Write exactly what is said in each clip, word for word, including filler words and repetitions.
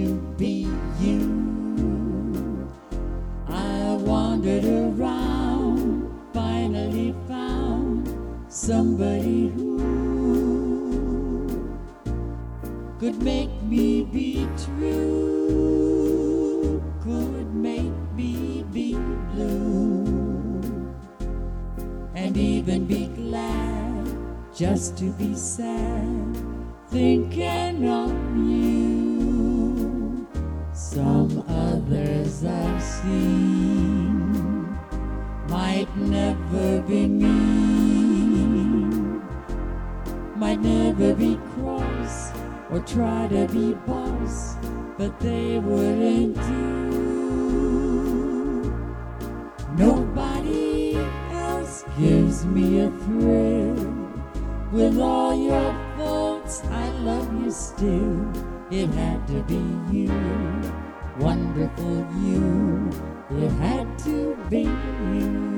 to be you. I wandered around, finally found somebody who could make me be true, could make me be blue, and even be glad just to be sad, thinking of you. Some others I've seen might never be mean, might never be cross or try to be boss, but they wouldn't do. Nobody else gives me a thrill. With all your faults, I love you still. It had to be you, wonderful you. It had to be you.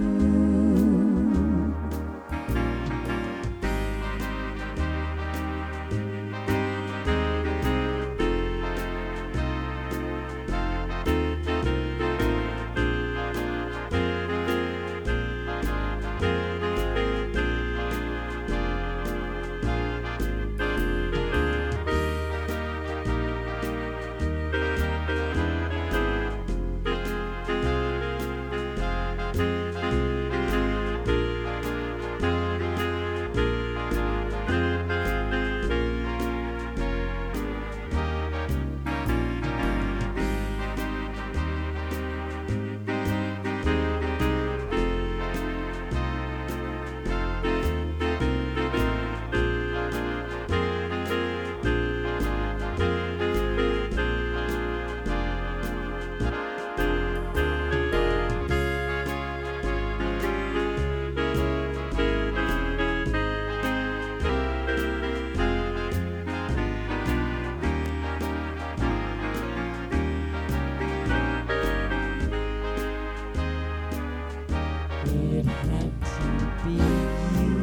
It had to be you.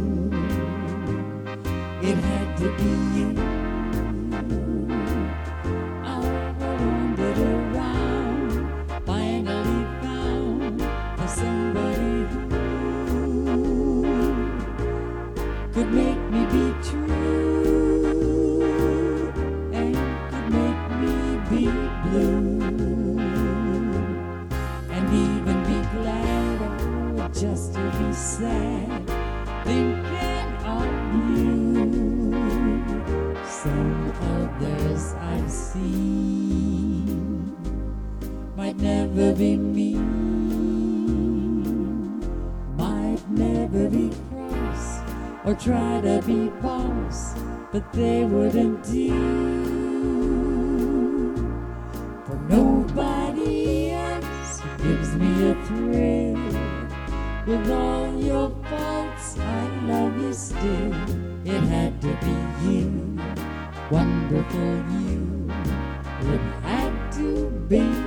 It had to be you. I wandered around, finally found somebody who could make me be true and could make me be blue and even be glad, just to be sad, thinking of you. Some others I've seen might never be mean, might never be cross or try to be boss, but they wouldn't do. For nobody else gives me a thrill. With all your faults, I love you still. It had to be you, wonderful you. It had to be